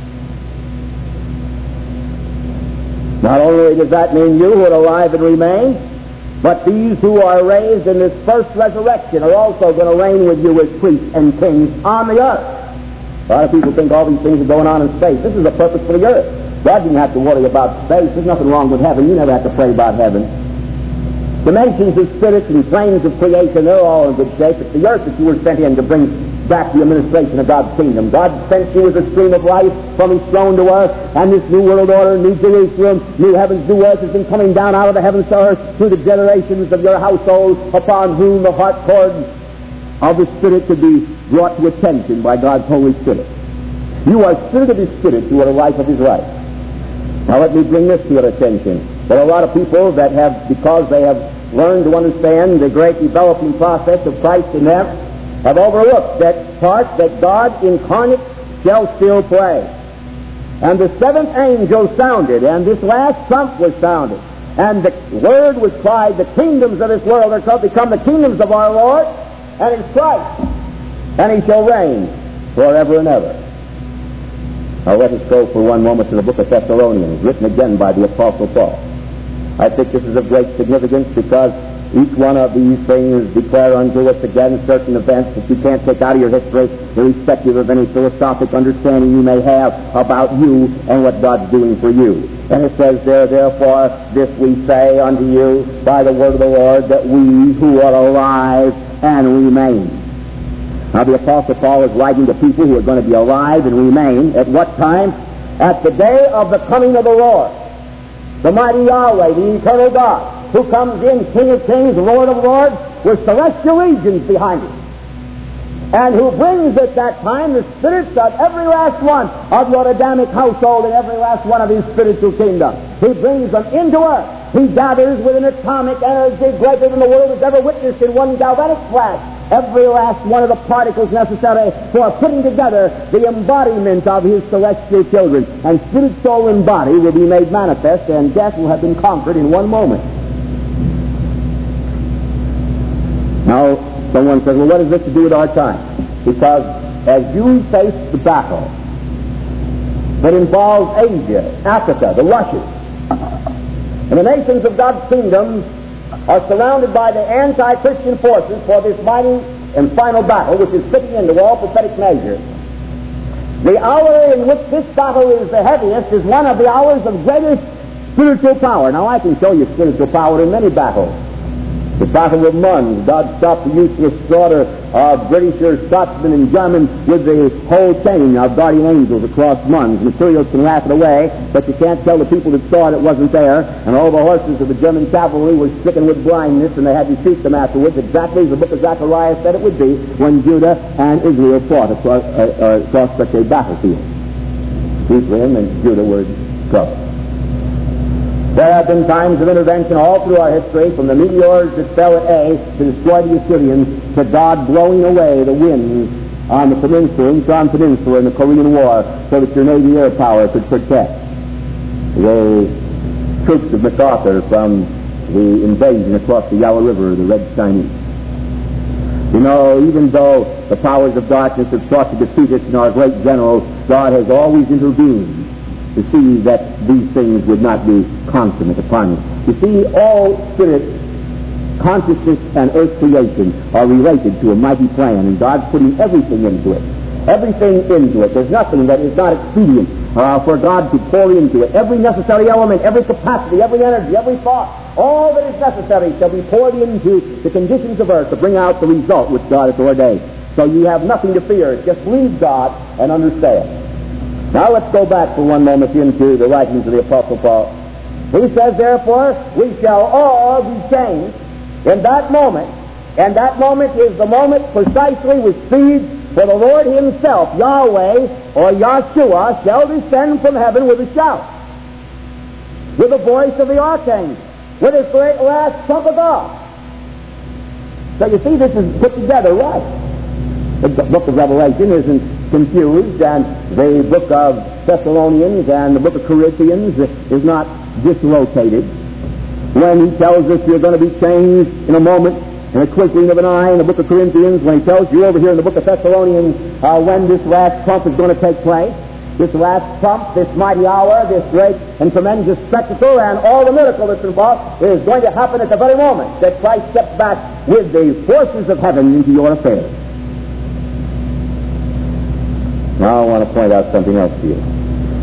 Not only does that mean you who are alive and remain, but these who are raised in this first resurrection are also going to reign with you as priests and kings on the earth. A lot of people think all these things are going on in space. This is the purpose for the earth. God didn't have to worry about space. There's nothing wrong with heaven. You never have to pray about heaven. Dimensions of spirits and planes of creation, they're all in good shape. It's the earth that you were sent in to bring back the administration of God's kingdom. God sent you as a stream of life from His throne to earth, and this new world order, new Jerusalem, new heavens, new earth has been coming down out of the heavens to earth through the generations of your household, upon whom the heart chords of the Spirit could be brought to attention by God's Holy Spirit. You are Spirit of His Spirit, you are the life of His life. Now let me bring this to your attention. There are a lot of people that have, because they have learned to understand the great developing process of Christ in them, have overlooked that part that God incarnate shall still play. And the seventh angel sounded, and this last trump was sounded, and the word was cried, the kingdoms of this world are to become the kingdoms of our Lord and His Christ, and He shall reign forever and ever. Now let us go for one moment to the book of Thessalonians, written again by the Apostle Paul. I think this is of great significance because each one of these things declare unto us again certain events that you can't take out of your history, irrespective of any philosophic understanding you may have about you and what God's doing for you. And it says there, therefore, this we say unto you by the word of the Lord, that we who are alive and remain. Now the Apostle Paul is writing to people who are going to be alive and remain. At what time? At the day of the coming of the Lord. The mighty Yahweh, the eternal God, who comes in, King of kings, Lord of lords, with celestial legions behind Him. And who brings at that time the spirits of every last one of your Adamic household and every last one of His spiritual kingdom. He brings them into earth. He gathers with an atomic energy greater than the world has ever witnessed in one galvanic flash every last one of the particles necessary for putting together the embodiment of his celestial children. And spirit, soul, and body will be made manifest, and death will have been conquered in one moment. Now, someone says, well, what has this to do with our time? Because as you face the battle that involves Asia, Africa, the Russians, and the nations of God's kingdom are surrounded by the anti-Christian forces for this mighty and final battle, which is fitting into all prophetic measure. The hour in which this battle is the heaviest is one of the hours of greatest spiritual power. Now, I can show you spiritual power in many battles. The Battle of Mons, God stopped the useless slaughter of Britishers, Scotsmen, and Germans with the whole chain of guardian angels across Mons. Materials can laugh it away, but you can't tell the people that saw it wasn't there. And all the horses of the German cavalry were stricken with blindness, and they had to shoot them afterwards, exactly as the book of Zechariah said it would be when Judah and Israel fought across such a battlefield. Ephraim and Judah were in trouble. There have been times of intervention all through our history, from the meteors that fell at A to destroy the Assyrians, to God blowing away the winds on the peninsula, Incheon Peninsula in the Korean War, so that your Navy air power could protect the troops of MacArthur from the invasion across the Yalu River of the Red Chinese. You know, even though the powers of darkness have sought to defeat us and our great generals, God has always intervened to see that these things would not be consummate upon you. You see, all spirit, consciousness, and earth creation are related to a mighty plan, and God's putting everything into it. Everything into it. There's nothing that is not expedient for God to pour into it. Every necessary element, every capacity, every energy, every thought, all that is necessary shall be poured into the conditions of earth to bring out the result which God has ordained. So you have nothing to fear. Just believe God and understand. Now let's go back for one moment into the writings of the Apostle Paul. He says, therefore, we shall all be changed in that moment. And that moment is the moment precisely which speeds, for the Lord himself, Yahweh, or Yahshua, shall descend from heaven with a shout, with the voice of the archangel, with his great last trump of God. So you see, this is put together right. The book of Revelation isn't confused, and the book of Thessalonians and the book of Corinthians is not dislocated. When he tells us you're going to be changed in a moment, in a twinkling of an eye, in the book of Corinthians, when he tells you over here in the book of Thessalonians when this last trump is going to take place, this last trump, this mighty hour, this great and tremendous spectacle, and all the miracle that's involved is going to happen at the very moment that Christ steps back with the forces of heaven into your affairs. Now I want to point out something else to you.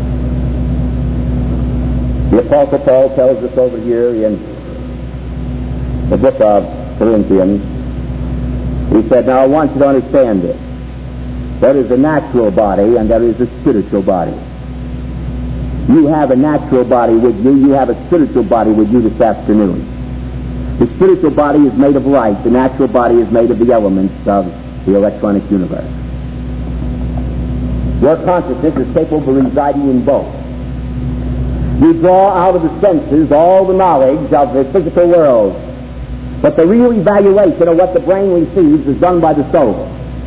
The Apostle Paul tells us over here in the book of Corinthians, he said, now I want you to understand this. There is a natural body and there is a spiritual body. You have a natural body with you. You have a spiritual body with you this afternoon. The spiritual body is made of light. The natural body is made of the elements of the electronic universe. Your consciousness is capable of residing in both. You draw out of the senses all the knowledge of the physical world, but the real evaluation of what the brain receives is done by the soul.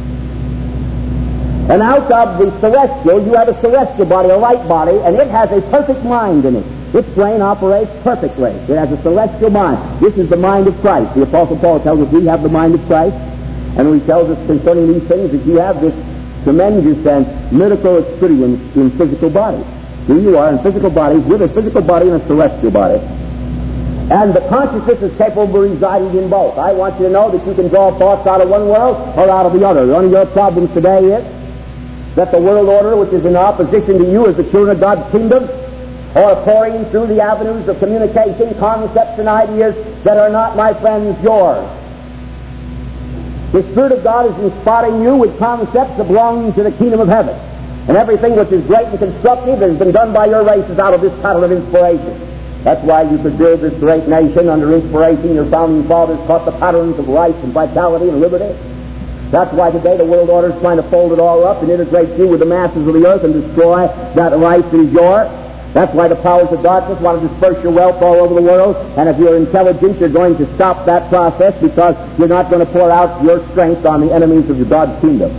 And out of the celestial, you have a celestial body, a light body, and it has a perfect mind in it. Its brain operates perfectly. It has a celestial mind. This is the mind of Christ. The Apostle Paul tells us we have the mind of Christ, and he tells us concerning these things that you have this tremendous and miracle experience in physical bodies. Here you are in physical bodies with a physical body and a celestial body. And the consciousness is capable of residing in both. I want you to know that you can draw thoughts out of one world or out of the other. One of your problems today is that the world order, which is in opposition to you as the children of God's kingdom, are pouring through the avenues of communication concepts and ideas that are not, my friends, yours. The Spirit of God is inspiring you with concepts that belong to the kingdom of heaven. And everything which is great and constructive has been done by your races out of this pattern of inspiration. That's why you could build this great nation under inspiration. Your founding fathers taught the patterns of life and vitality and liberty. That's why today the world order is trying to fold it all up and integrate you with the masses of the earth and destroy that life that is yours. That's why the powers of darkness want to disperse your wealth all over the world, and if you're intelligent, you're going to stop that process because you're not going to pour out your strength on the enemies of God's kingdom.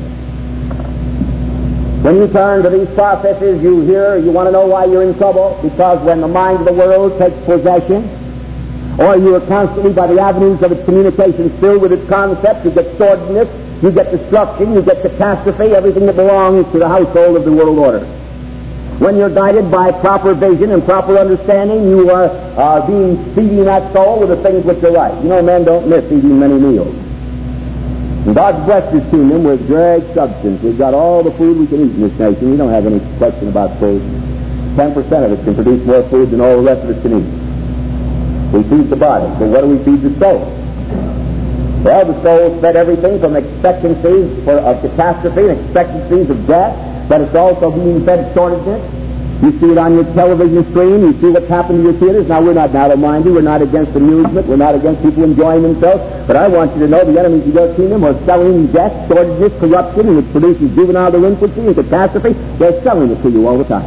When you turn to these processes, you want to know why you're in trouble, because when the mind of the world takes possession, or you are constantly by the avenues of its communications filled with its concepts, you get sordidness, you get destruction, you get catastrophe, everything that belongs to the household of the world order. When you're guided by proper vision and proper understanding, you are feeding that soul with the things which are right. You know, men don't miss eating many meals. And God's blessed His kingdom with great substance. We've got all the food we can eat in this nation. We don't have any question about food. 10% of it can produce more food than all the rest of us can eat. We feed the body, but what do we feed the soul? Well, the soul's fed everything from expectancies of catastrophe and expectancies of death, but it's also being fed sordidness. You see it on your television screen. You see what's happened to your theaters. Now, we're not narrow-minded. We're not against amusement. We're not against people enjoying themselves. But I want you to know the enemies of your kingdom are selling death, sordidness, corruption, and it produces juvenile delinquency and catastrophe. They're selling it to you all the time.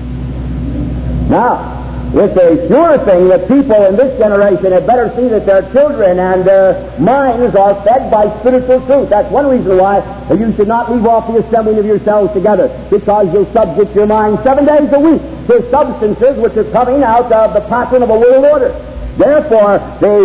Now, it's a sure thing that people in this generation had better see that their children and their minds are fed by spiritual truth. That's one reason why you should not leave off the assembling of yourselves together, because you'll subject your mind 7 days a week to substances which are coming out of the pattern of a world order. Therefore,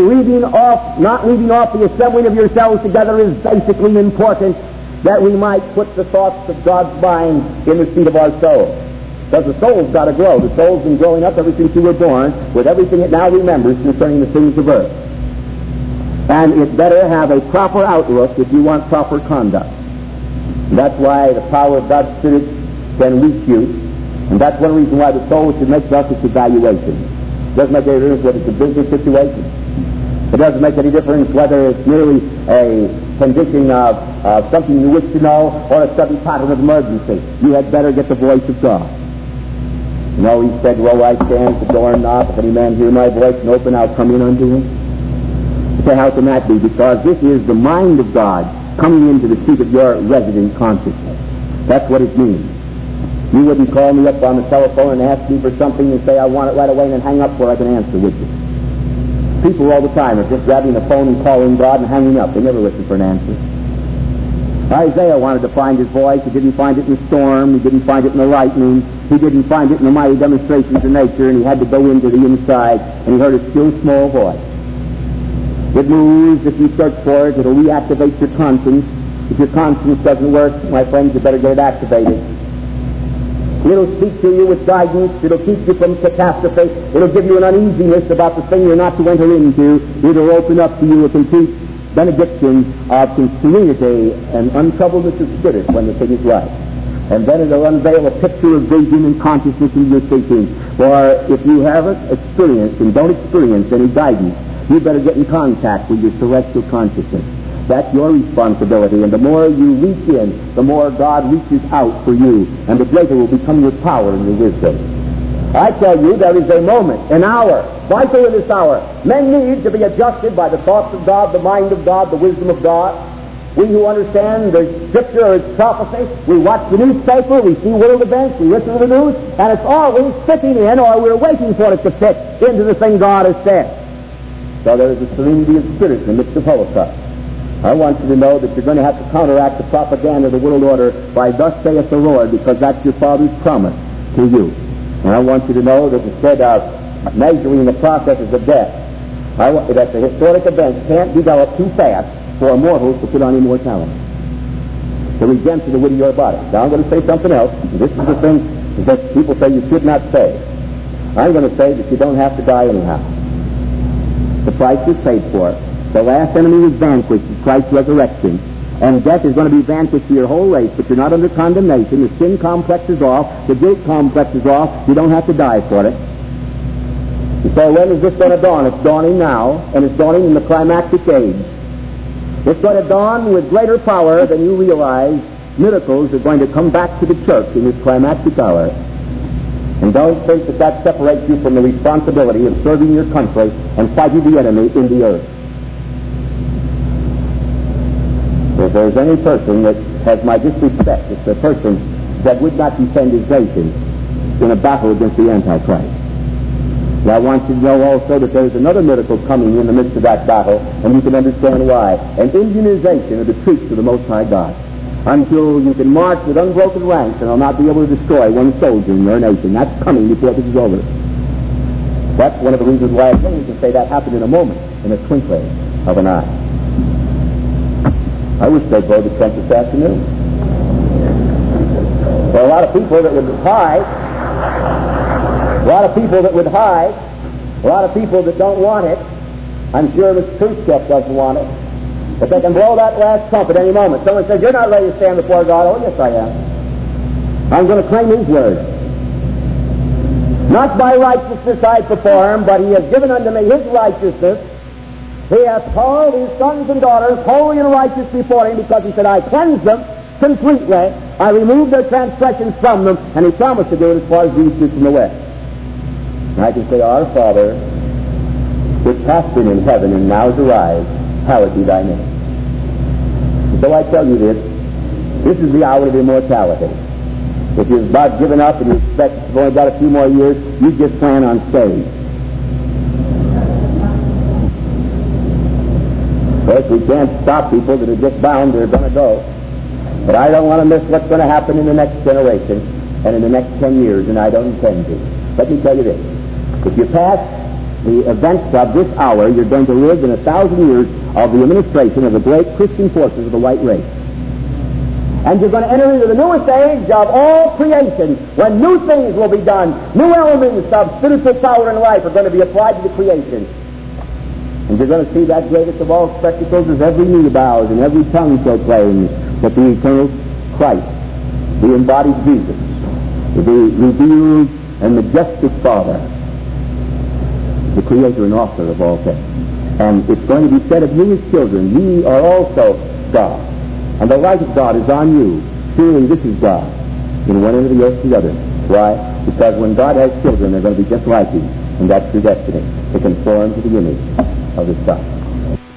not leaving off the assembling of yourselves together is basically important, that we might put the thoughts of God's mind in the seat of our soul. Because the soul's got to grow. The soul's been growing up ever since you were born with everything it now remembers concerning the things of earth. And it better have a proper outlook if you want proper conduct. And that's why the power of God's Spirit can reach you. And that's one reason why the soul should make thus its evaluation. It doesn't make any difference whether it's a business situation. It doesn't make any difference whether it's merely a condition of something you wish to know or a sudden pattern of emergency. You had better get the voice of God. You know, He said, "Lo, I stand at the door and knock. If any man hear my voice and open, I'll come in unto him." So how can that be? Because this is the mind of God coming into the seat of your resident consciousness. That's what it means. You wouldn't call me up on the telephone and ask me for something and say, "I want it right away," and then hang up before I can answer with you. People all the time are just grabbing the phone and calling God and hanging up. They never listen for an answer. Isaiah wanted to find his voice. He didn't find it in the storm. He didn't find it in the lightning. He didn't find it in the mighty demonstrations of nature, and he had to go into the inside, and he heard a still small voice. It moves. If you search for it, it'll reactivate your conscience. If your conscience doesn't work, my friends, you better get it activated. It'll speak to you with guidance. It'll keep you from catastrophe. It'll give you an uneasiness about the thing you're not to enter into. It'll open up to you a complete benediction of serenity and untroubledness of spirit when the thing is right. And then it'll unveil a picture of vision and consciousness in your thinking. For if you haven't experienced and don't experience any guidance, you better get in contact with your celestial consciousness. That's your responsibility. And the more you reach in, the more God reaches out for you. And the greater will become your power and your wisdom. I tell you, there is a moment, an hour, vital in this hour. Men need to be adjusted by the thoughts of God, the mind of God, the wisdom of God. We who understand the Scripture or its prophecy, we watch the newspaper, we see world events, we listen to the news, and it's always fitting in, or we're waiting for it to fit into the thing God has said. So there is a serenity of spirit in the midst of Holocaust. I want you to know that you're going to have to counteract the propaganda of the world order by "Thus saith the Lord," because that's your Father's promise to you. And I want you to know that instead of measuring the processes of death, that the historic events can't develop too fast for mortals to put on immortality. The redemption of your body. Now I'm going to say something else. This is the thing that people say you should not say. I'm going to say that you don't have to die anyhow. The price is paid for. The last enemy was vanquished at Christ's resurrection. And death is going to be vanquished to your whole race, but you're not under condemnation. The sin complex is off. The guilt complex is off. You don't have to die for it. So when is this going to dawn? It's dawning now, and it's dawning in the climactic age. It's going to dawn with greater power than you realize. Miracles are going to come back to the church in this climactic hour. And don't think that that separates you from the responsibility of serving your country and fighting the enemy in the earth. If there's any person that has my disrespect, it's a person that would not defend his nation. in a battle against the Antichrist. But I want you to know also that there's another miracle coming in the midst of that battle, and you can understand why. An immunization of the troops of the Most High God, until you can march with unbroken ranks and will not be able to destroy one soldier in your nation. That's coming before this is over. That's one of the reasons why I can say that happened in a moment, in a twinkling of an eye. I wish they'd go to Trent this afternoon. There are a lot of people that would hide, a lot of people that would hide, a lot of people that don't want it. I'm sure Mr. Khrushchev doesn't want it. But they can blow that last trumpet any moment. Someone says, you're not ready to stand before God. Oh, yes, I am. I'm going to claim His word. Not by righteousness I perform, but He has given unto me His righteousness. He hath called His sons and daughters holy and righteous before Him, because He said, I cleanse them completely. I remove their transgressions from them, and He promised to do it as far as the east is from the west. And I can say, Our Father, which hast been in heaven and now is arrived, hallowed be Thy name. And so I tell you this is the hour of immortality. If you've about given up and you expect you've only got a few more years, you just plan on staying. Of course, we can't stop people that are just bound, they're going to go. But I don't want to miss what's going to happen in the next generation and in the next 10 years, and I don't intend to. Let me tell you this. If you pass the events of this hour, you're going to live in 1,000 years of the administration of the great Christian forces of the white race. And you're going to enter into the newest age of all creation, when new things will be done. New elements of spiritual power and life are going to be applied to the creation. And you're going to see that greatest of all spectacles as every knee bows and every tongue proclaims that the eternal Christ, the embodied Jesus, the revealed and majestic Father, the Creator and Author of all things. And it's going to be said of you as children, ye are also God. And the light of God is on you. Surely this is God. In one end of the earth to the other. Why? Because when God has children, they're going to be just like Him. And that's your destiny, to conform to the image of His Son.